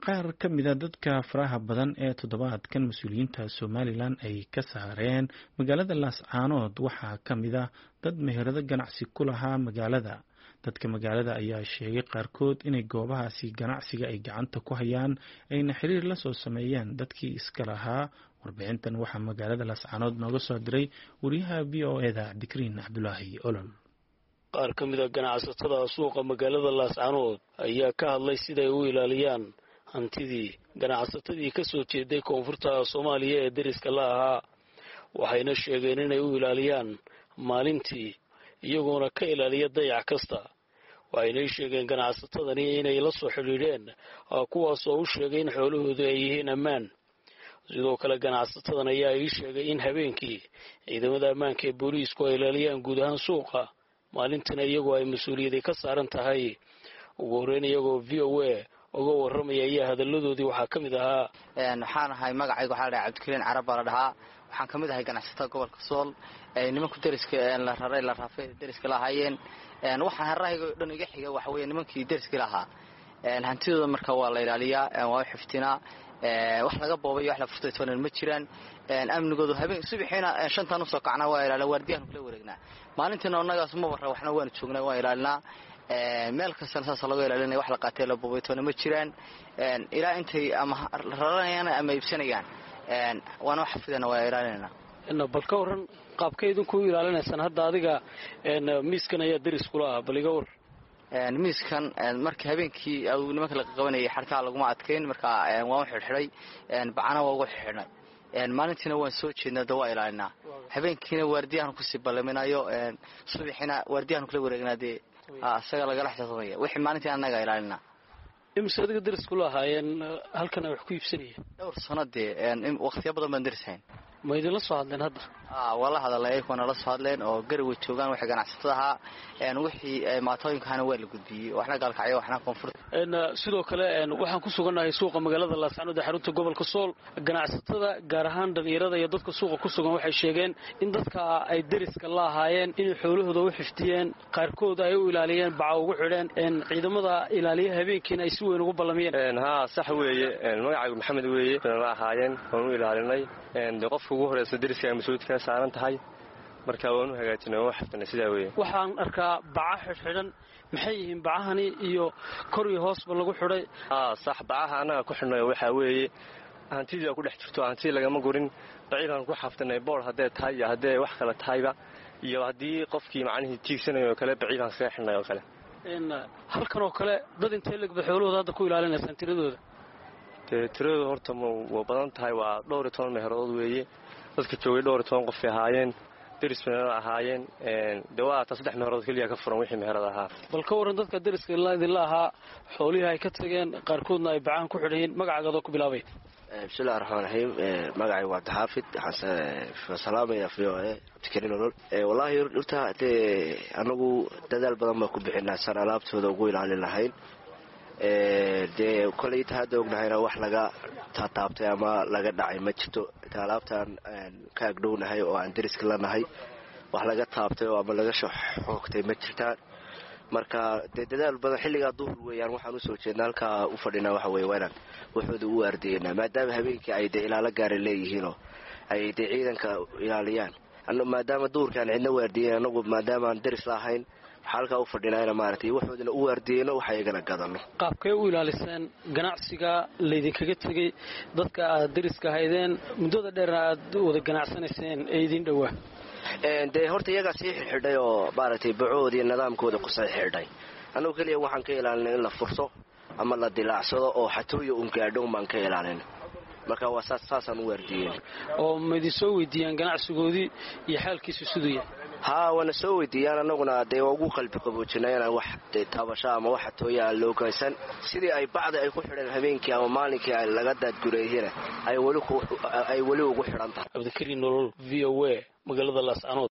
qaar ka mida dadka faraha badan ee toddobaadkan mas-uuliyiinta Somaliland ay ka saareen magaalada Laascaanood waxaa ka mid ah dad meherado ganacsi ku lahaa magaalada. Dadka magaalada ayaa sheegay qaarkood inay goobahaasi ganacsiga ay gacanta ku hayaan ayna xiriir la soo sameeyeen dadkii iska lahaa. Warbixintan waxaa magaalada Laascaanood nooga soo diray wariyaha VOA-da Cabdikariin Cabdulaahi Olol. qaar ka mid ah ganacsatada suuqa magaalada Laascaanood ayaa ka hadlay sida ay u ilaaliyaan hantidii ganacsatadii ka soo jeeday koonfurta Soomaaliya ee deriska la ahaa, waxayna sheegeen inay u ilaaliyaan maalintii iyagoona ka ilaaliya dayac kasta. waxayna sheegeen ganacsatadani inay la soo xidhiidheen kuwaas oo u sheegay in xoolahoodu ay yihiin ammaan. sidoo kale ganacsatadan ayaa ii sheegay in habeenkii ciidamada ammaanka ee booliisku ay ilaaliyaan guud ahaan suuqa, maalintina iyagoo ay mas-uuliyadii ka saaran tahay. ugu horreyn iyagoo VOA uga warramaya ayaa hadalladoodii waxaa ka mid ahaa waxaan ahay magacayga waxaa la dhahaa Cabdikariin Carab baa la dhahaa. waxaan ka mid ahay ganacsatada gobolka Sool nimanku deriska la raray la raafay deriska la hayeen waxaan harahayga dhan iga xiga waxa weeye nimankii deriska lahaa hantidooda marka waa la ilaaliyaa, waa xiftinaa, wax laga boobay wax la furtay toona ma jiraan. amnigoodu habeen subaxina shantan u soo kacnaa waa ilaalin waardiyahan kula wareegnaa. maalintiina annagaas ma warra waxna waan joognaa waa ilaalinaa. meel kasta saas laga ilaalinay wax la qaatay la boobay toona ma jiraan. ilaa intay ama raranayaan ama iibsanayaan waana wax xifdina waa ilaalinaa. bal ka waran qaabkeedu ku ilaalinaysan hadda adiga miiskan ayaa deris kula ah, bal iga war. miiskan markii habeenkii nimanka la qabanayay xarkaa laguma adkayn, marka waan xirxiray bacana waa ugu xirxirnay. maalintiina waan soo jeednaa dawaa ilaalinaa. habeenkiina waardiyahan ku sii ballaminayo, subaxina waardiyahan kula wareegnaadee asaga lagala xisaabtamaya wixii maalintii annaga ilaalinaa. imise adiga deris kula ahaayeen halkan ay wax ku iibsanayeen? dhowr sanadee waqtiyo badan baan derisahayn. ma idinla soo hadleen hadda? waa la hadalay, ayaguna la soo hadleen oo garowe joogaan waxay ganacsatada ahaa. wixii maatooyinkahana waa la gudbiyey, waxna gaalkacyo waxna koonfur. sidoo kale waxaan ku sugannahay suuqa magaalada Laascaanood ee xarunta gobolka Sool. ganacsatada gaar ahaan dhalinyarada iyo dadka suuqa ku sugan waxay sheegeen in dadka ay deriska la ahaayeen inay xoolahooda u xifdiyeen, qaarkood ay u ilaaliyeen baca ugu xidheen, ciidamada ilaaliya habeenkiina ay si weyn ugu ballamiyeen. haa sax weeye, magacaygu Maxamed weeye, la ahaayeen waan u ilaalinay. qofka ugu horeysa deriska ay mas'uuliyad ka saaran tahay, marka waan u hagaajinay oo xifdinay sidaa weeye. waxaan arkaa baca xidhan, maxay yihiin bacahani iyo kor iyo hoosba lagu xidhay? sax bacaha annaga ku xidhnay waxaa weeye hantidii ku dhex jirto, hantidii lagama gurin. baciidan ku xafdinay boor haddee tahay iyo haddee wax kale tahayba, iyo haddii qofkii macnihii tiigsanayo oo kale baciidan kaga xidhnay oo kale. halkan oo kale dad intee legba xoolahooda hadda ku ilaalinaysaan tiradooda? tiradooda horta waa badan tahay, waa 12 meherood weeye. dadka joogay 12 qof ay ahaayeen, deris meherad ahaayeen. dawaata 3 meherood kaliya ka furan wixii meherad ahaa. bal ka waran dadka deriska idinla ahaa xoolihii ay ka tageen qaarkoodna ay bacaan ku xidhayeen, magacaaga ku bilaabay. bismillahi raxmaani raxiim. magacay waa Daxaafid, waxaan salaamaya VOA Cabdikariin Olol. wallaahi horta anagu dadaal badan baan ku bixinaa san alaabtooda ugu ilaalin lahayn. dee kolay hadda ognahayna wax laga taataabtay ama laga dhacay ma jirto. alaabtaan ka agdhownahay oo aan deriska lanahay wax laga taabtay oo ama laga xoogtay ma jirtaan. marka dee dadaal badan xilligaa duhur weeyaan waxaan usoo jeednaa halkaa u fadhinaa waxa weye waanaan waxooda u waardiyeynaa, maadaama habeenkii ay dee ilaalo gaara leeyihiinoo ay dee ciidanka ilaaliyaan. maadaama duhurkaan cidna waardiyeyn, anagu maadaama aan deris lahayn waxaa halkaa u fadhinaa maaragtay waxoodana u waardiyeyno waxa iyagana gadano. qaabkay u ilaaliseen ganacsiga laydinkaga tegey dadka aad deriska haydeen muddada dheerna aad wada ganacsanayseen ee idin dhowaa? dee horta iyagaa sii xidhay oo maaragtay bacoodii nidaamkooda ku sii xidhay. annagu keliya waxaan ka ilaalinay in la furto ama la dilaacsado oo xatooya un gaadho baan ka ilaalin. marka waa saasaan u waardiyeyn. oo ma idin soo weydiiyaan ganacsigoodii iyo xaalkiisu siduu yahay? haa waana soo weydiiyaan, annaguna dee waa ugu qalbi qaboojinay inaan wax taabasho ama wax xatooya aan loo geysan. sidii ay bacda ay ku xidheen habeenkii ama maalinkii ay laga daadgureeyeen ay weli ugu xidhan tahay. Cabdikariin Olol, VOA magaalada Laascaanood.